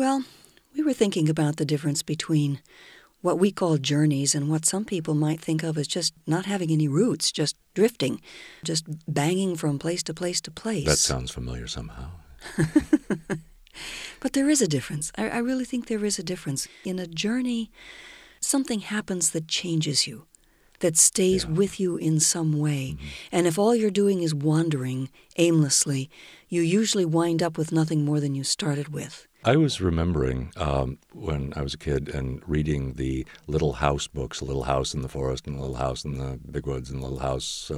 Well, we were thinking about the difference between what we call journeys and what some people might think of as just not having any roots, just drifting, just banging from place to place to place. That sounds familiar somehow. But there is a difference. I really think there is a difference. In a journey, something happens that changes you, that stays with you in some way. Mm-hmm. And if all you're doing is wandering aimlessly, you usually wind up with nothing more than you started with. I was remembering when I was a kid and reading the Little House books, A Little House in the Forest and A Little House in the Big Woods and A Little House,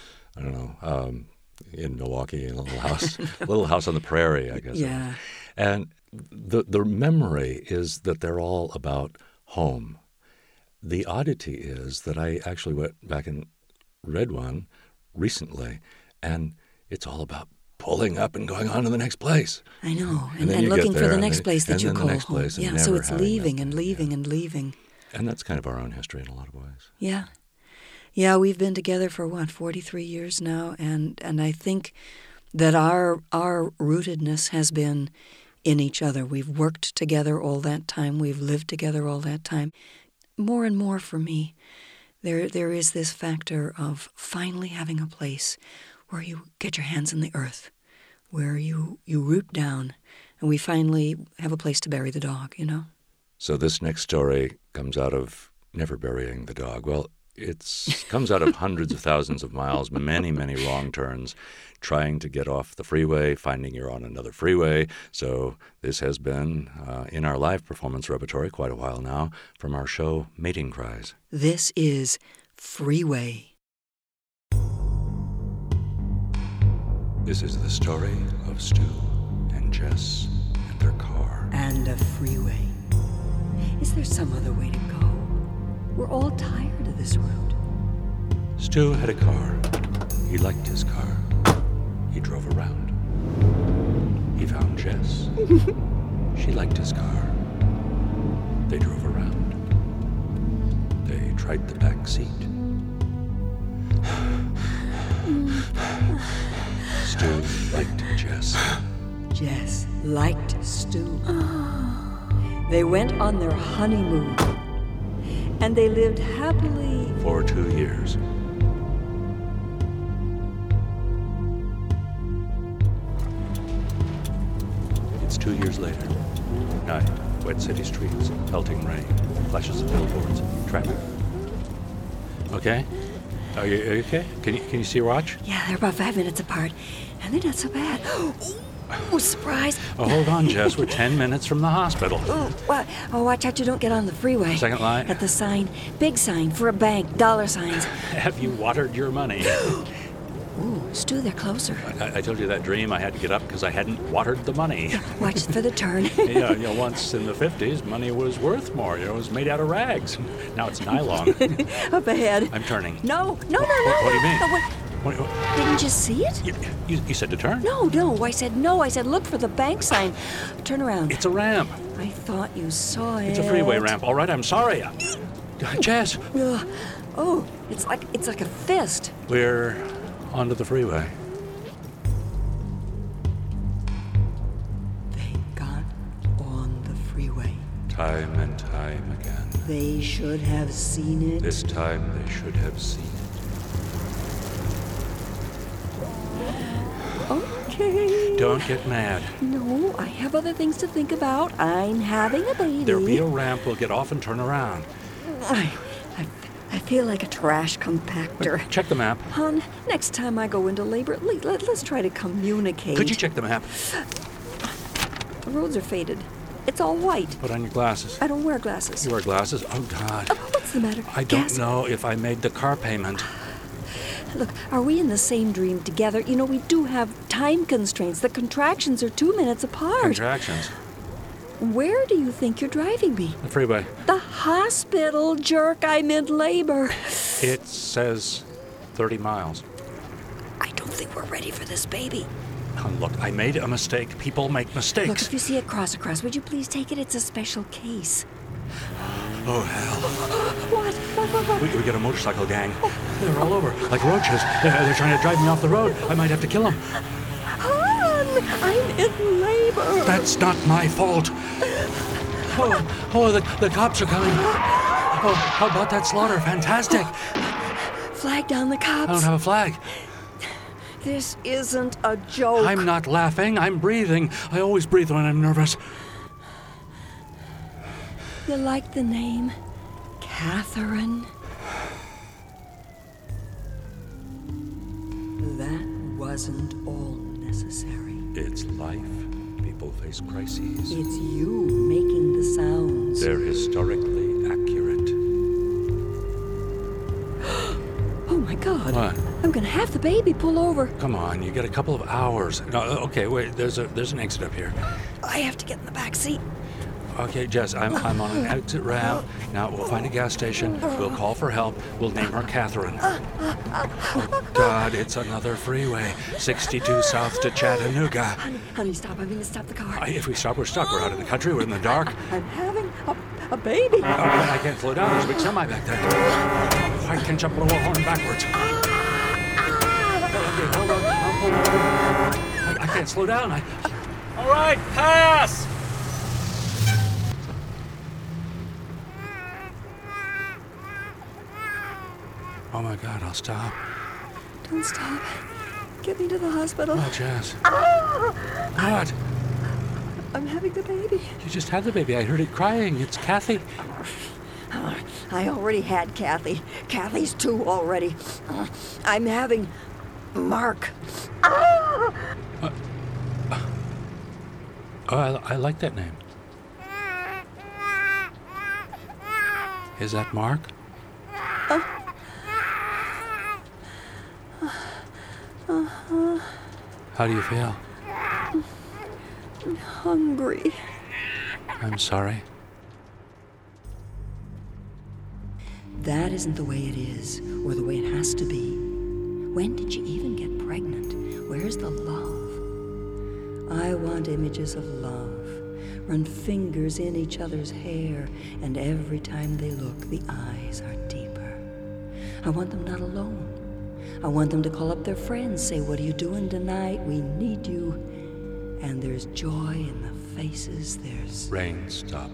in Milwaukee, and A Little House on the Prairie, I guess. Yeah. And the memory is that they're all about home. The oddity is that I actually went back and read one recently, and it's all about pulling up and going on to the next place. I know, and then looking there, for the next place that you call home. Yeah, so it's leaving and leaving and leaving. And that's kind of our own history in a lot of ways. Yeah. Yeah, we've been together for, 43 years now, and I think that our rootedness has been in each other. We've worked together all that time. We've lived together all that time. More and more for me, there is this factor of finally having a place where you get your hands in the earth, where you root down, and we finally have a place to bury the dog, you know? So this next story comes out of never burying the dog. Well, it comes out of hundreds of thousands of miles, many, many wrong turns, trying to get off the freeway, finding you're on another freeway. So this has been in our live performance repertoire quite a while now from our show Mating Cries. This is Freeway. This is the story of Stu and Jess and their car. And a freeway. Is there some other way to go? We're all tired of this route. Stu had a car. He liked his car. He drove around. He found Jess. She liked his car. They drove around. They tried the back seat. Stu liked Jess. Jess liked Stu. They went on their honeymoon, and they lived happily for 2 years. It's 2 years later. Night, wet city streets, pelting rain, flashes of billboards, traffic. Okay? Are you okay? Can you see your watch? Yeah, they're about 5 minutes apart, and they're not so bad. Oh, surprise. Oh, hold on, Jess. We're 10 minutes from the hospital. Oh, watch out you don't get on the freeway. Second line. At the sign. Big sign for a bank. Dollar signs. Have you watered your money? Ooh, Stu, they're closer. I told you that dream I had to get up because I hadn't watered the money. Yeah, watch for the turn. Yeah, once in the 50s, money was worth more. It was made out of rags. Now it's nylon. Up ahead. I'm turning. No. What do you mean? No, didn't you see it? You said to turn? No. I said no. I said look for the bank sign. Turn around. It's a ramp. I thought you saw it. It's a freeway ramp. All right, I'm sorry. Jess. Oh, it's like a fist. We're onto the freeway. They got on the freeway. Time and time again. They should have seen it. This time they should have seen it. Okay. Don't get mad. No, I have other things to think about. I'm having a baby. There'll be a ramp. We'll get off and turn around. I feel like a trash compactor. Check the map. Hon, next time I go into labor, let's try to communicate. Could you check the map? The roads are faded. It's all white. Put on your glasses. I don't wear glasses. You wear glasses? Oh, God. What's the matter? I don't know if I made the car payment. Look, are we in the same dream together? You know, we do have time constraints. The contractions are 2 minutes apart. Contractions? Where do you think you're driving me? The freeway. The hospital, jerk. I'm in labor. It says 30 miles. I don't think we're ready for this baby. Oh, look, I made a mistake. People make mistakes. Look, if you see it cross across, would you please take it? It's a special case. Oh, hell. What? We got a motorcycle gang. They're all over, like roaches. They're trying to drive me off the road. I might have to kill them. Hon, I'm in labor. That's not my fault. The cops are coming. Oh, how about that slaughter? Fantastic. Flag down the cops. I don't have a flag. This isn't a joke. I'm not laughing. I'm breathing. I always breathe when I'm nervous. You like the name? Catherine? That wasn't all necessary. It's life. People face crises. It's you making the sounds. They're historically accurate. Oh my God. What? I'm gonna have the baby pull over. Come on, you get a couple of hours. No, okay, wait, there's an exit up here. I have to get in the back seat. Okay, Jess, I'm on an exit ramp. Now, we'll find a gas station. We'll call for help. We'll name her Catherine. Oh, God, it's another freeway. 62 south to Chattanooga. Honey, stop. I'm gonna stop the car. If we stop, we're stuck. We're out in the country. We're in the dark. I'm having a baby. I can't slow down. There's a big semi back there. I can jump on the horn backwards. Okay, hold on. I'm pulling over. I can't slow down. All right, pass! Oh, my God, I'll stop. Don't stop. Get me to the hospital. Oh, Jess. What? I'm having the baby. You just had the baby. I heard it crying. It's Kathy. I already had Kathy. Kathy's 2 already. I'm having Mark. Oh, I like that name. Is that Mark? How do you feel? I'm hungry. I'm sorry. That isn't the way it is, or the way it has to be. When did you even get pregnant? Where's the love? I want images of love. Run fingers in each other's hair, and every time they look, the eyes are deeper. I want them not alone. I want them to call up their friends, say, "What are you doing tonight? We need you." And there's joy in the faces, there's... Rain stopped.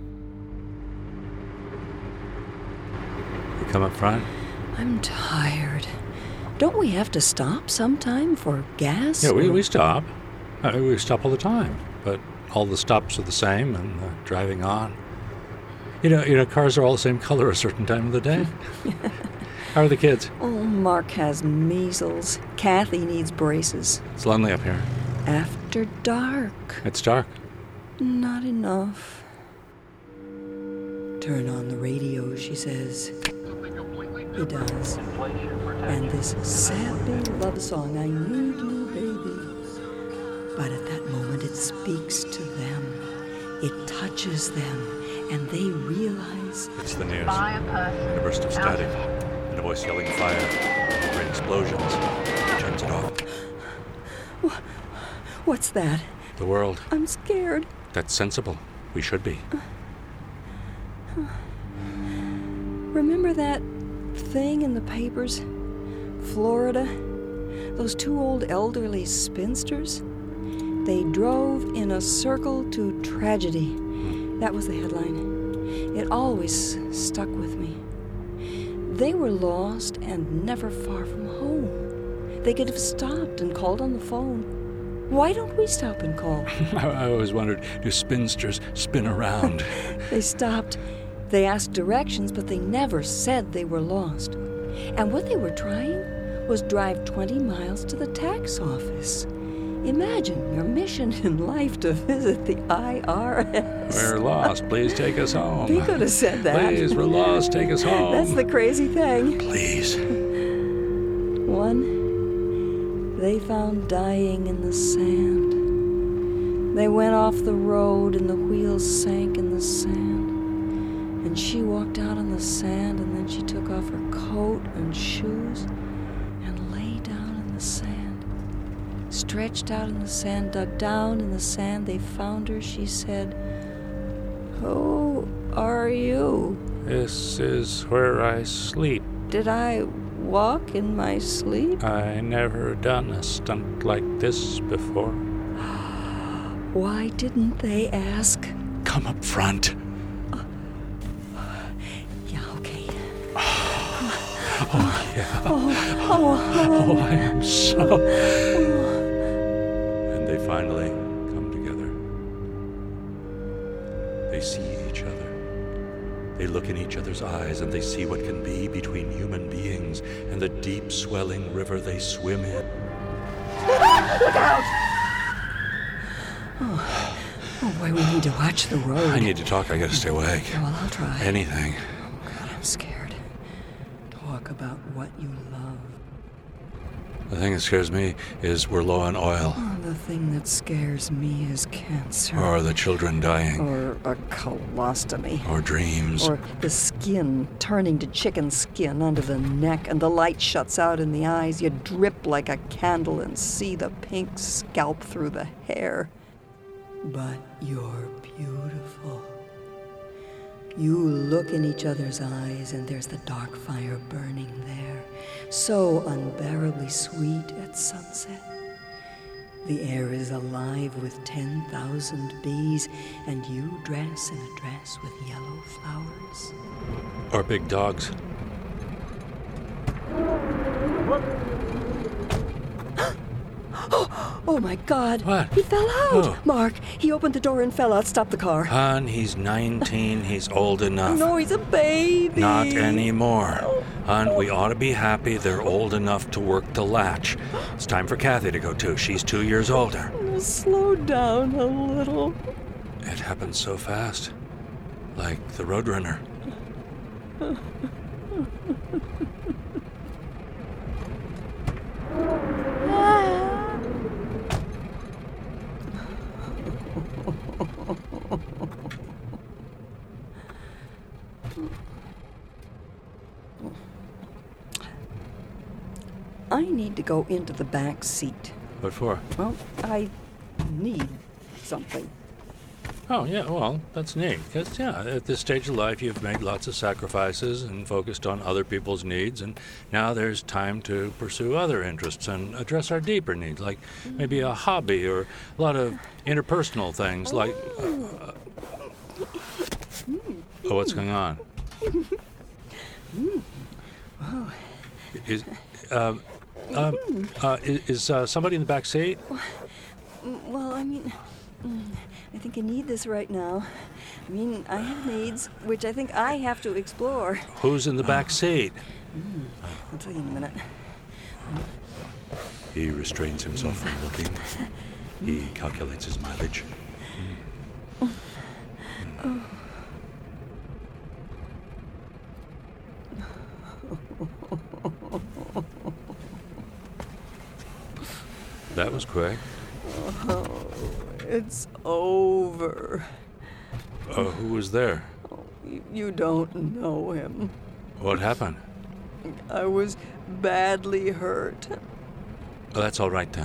You come up front? I'm tired. Don't we have to stop sometime for gas? Yeah, we stop. We stop all the time. But all the stops are the same, and driving on. You know, cars are all the same color a certain time of the day. How are the kids? Oh, Mark has measles. Kathy needs braces. It's lonely up here. After dark. It's dark. Not enough. Turn on the radio, she says. He does. And this sappy love song, "I Need You, Baby." But at that moment, it speaks to them. It touches them, and they realize... It's the news. And a burst of static. And a voice yelling fire. Great explosions. Turns it off. What's that? The world. I'm scared. That's sensible. We should be. Remember that thing in the papers? Florida? Those 2 old elderly spinsters? They drove in a circle to tragedy. That was the headline. It always stuck with me. They were lost and never far from home. They could have stopped and called on the phone. Why don't we stop and call? I always wondered, do spinsters spin around? They stopped. They asked directions, but they never said they were lost. And what they were trying was drive 20 miles to the tax office. Imagine your mission in life to visit the IRS. We're lost. Please take us home. He could have said that. Please, we're lost. Take us home. That's the crazy thing. Please. One, they found dying in the sand. They went off the road and the wheels sank in the sand. And she walked out on the sand, and then she took off her coat and shoes and lay down in the sand. Stretched out in the sand, dug down in the sand, they found her. She said, "Who are you? This is where I sleep. Did I walk in my sleep?" I never done a stunt like this before. Why didn't they ask? come up front. Yeah, okay. Oh, yeah. Oh, I am so... And they finally come together. They see each other. They look in each other's eyes, and they see what can be between human beings and the deep swelling river they swim in. Look out! Oh, boy, we need to watch the road. I need to talk. I gotta stay awake. Well, I'll try. Anything. Oh, God, I'm scared. Talk about what you love. The thing that scares me is we're low on oil. Oh, the thing that scares me is cancer. Or the children dying. Or a colostomy. Or dreams. Or the skin turning to chicken skin under the neck, and the light shuts out in the eyes. You drip like a candle and see the pink scalp through the hair. But you're beautiful. You look in each other's eyes, and there's the dark fire burning there, so unbearably sweet at sunset. The air is alive with 10,000 bees, and you dress in a dress with yellow flowers. Or big dogs. Oh, my God. What? He fell out. Oh. Mark, he opened the door and fell out. Stop the car. Hon, he's 19. He's old enough. No, he's a baby. Not anymore. Hon, we ought to be happy they're old enough to work the latch. It's time for Kathy to go too. She's 2 years older. Slow down a little. It happened so fast. Like the Roadrunner. I need to go into the back seat. What for? Well, I need something. Oh, yeah, well, that's neat. Because, yeah, at this stage of life, you've made lots of sacrifices and focused on other people's needs, and now there's time to pursue other interests and address our deeper needs, like maybe a hobby or a lot of interpersonal things, like... Oh, what's going on? Is somebody in the back seat? Well, I mean, I think I need this right now. I mean, I have needs, which I think I have to explore. Who's in the back seat? I'll tell you in a minute. He restrains himself from looking. He calculates his mileage. That was quick. Oh, it's over. Who was there? Oh, you don't know him. What happened? I was badly hurt. Oh, that's all right then.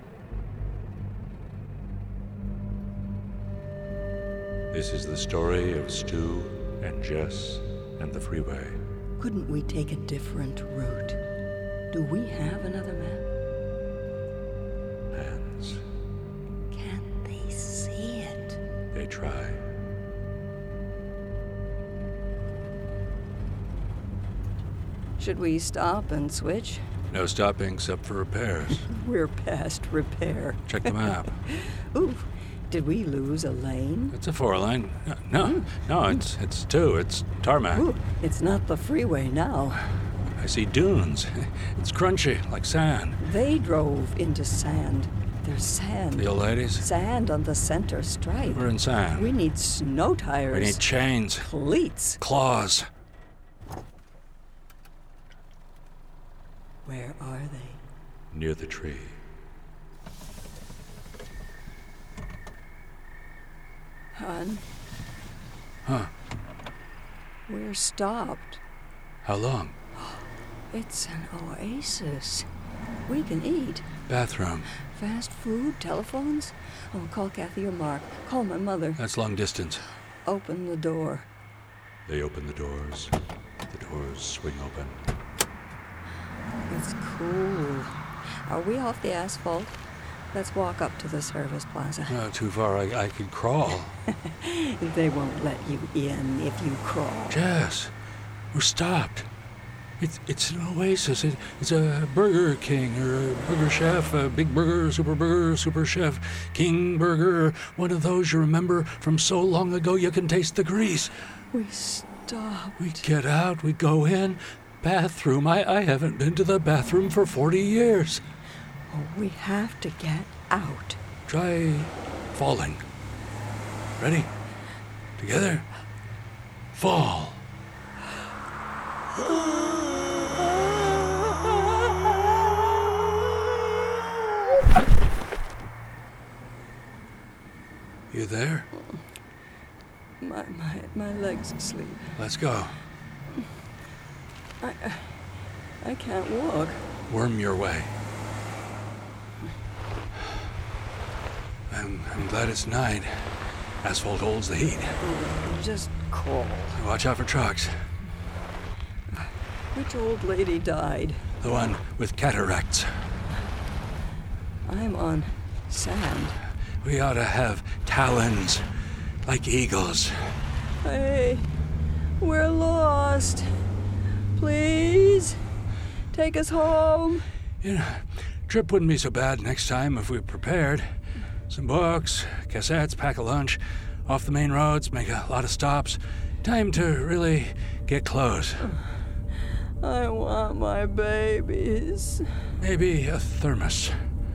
This is the story of Stu and Jess and the freeway. Couldn't we take a different route? Do we have another map? Hands. Can't they see it? They try. Should we stop and switch? No stopping except for repairs. We're past repair. Check the map. Ooh, did we lose a lane? It's a 4-lane. No, it's 2. It's tarmac. Ooh, it's not the freeway now. I see dunes. It's crunchy, like sand. They drove into sand. There's sand. The old ladies? Sand on the center stripe. We're in sand. We need snow tires. We need chains. Cleats. Claws. Where are they? Near the tree. Hon, Huh. we're stopped. How long? It's an oasis. We can eat. Bathroom. Fast food, telephones. Oh, call Kathy or Mark. Call my mother. That's long distance. Open the door. They open the doors. The doors swing open. It's cool. Are we off the asphalt? Let's walk up to the service plaza. Not too far. I could crawl. They won't let you in if you crawl. Jess, we're stopped. It's an oasis. It's a Burger King or a Burger Chef, a Big Burger, Super Chef, King Burger, one of those you remember from so long ago you can taste the grease. We stopped. We get out, we go in, bathroom. I haven't been to the bathroom for 40 years. Oh, we have to get out. Try falling. Ready? Together? Fall. You there? My leg's asleep. Let's go. I can't walk. Worm your way. I'm glad it's night. Asphalt holds the heat. Just crawl. Watch out for trucks. Which old lady died? The one with cataracts. I'm on sand. We ought to have talons, like eagles. Hey, we're lost. Please, take us home. You know, trip wouldn't be so bad next time if we prepared. Some books, cassettes, pack a lunch, off the main roads, make a lot of stops. Time to really get close. I want my babies. Maybe a thermos.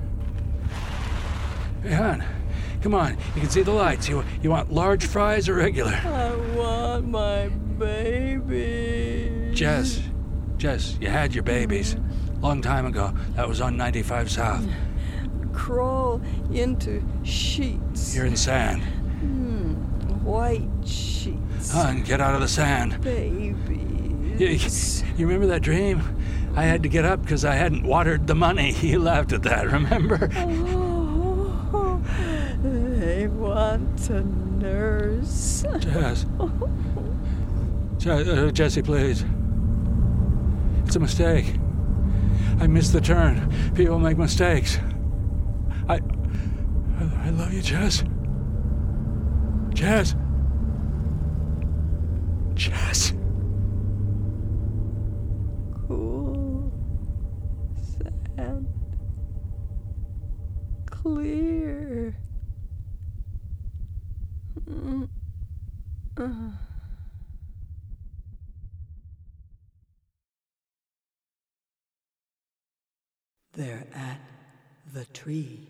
Hey, hon, come on. You can see the lights. You want large fries or regular? I want my babies. Jess, you had your babies. Long time ago. That was on 95 South. Crawl into sheets. You're in sand. White sheets. Hon, get out of the sand. Babies. You remember that dream? I had to get up because I hadn't watered the money. You laughed at that, remember? Oh, they want to nurse. Jess. Jessie, please. It's a mistake. I missed the turn. People make mistakes. I love you, Jess. Jess. Cool sand. Clear. They're at the tree.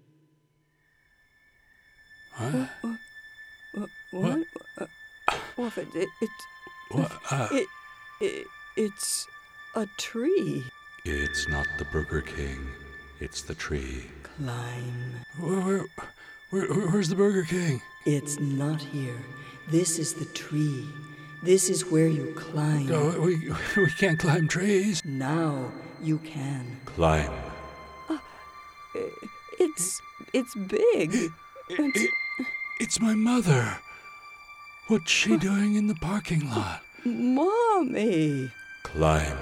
What? What? Well, it's a tree. It's not the Burger King. It's the tree. Climb. Where's the Burger King? It's not here. This is the tree. This is where you climb. No, we can't climb trees. Now you can. Climb. It's big. It's my mother. What's she doing in the parking lot? Mommy. Climb.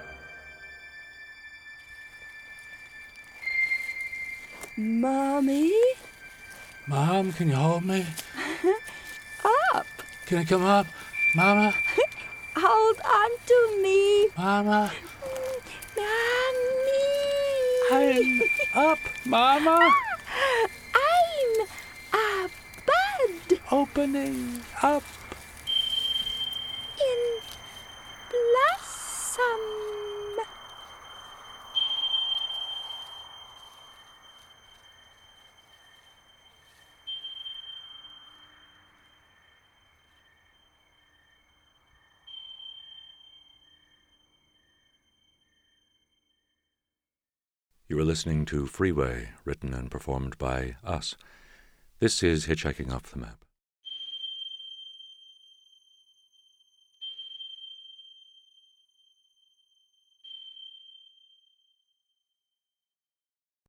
Mommy? Mom, can you hold me? Up. Can I come up? Mama? Hold on to me. Mama? Mommy. I'm up, Mama. I'm a bud Opening up. in blossom. You are listening to Freeway, written and performed by us. This is Hitchhiking Off the Map.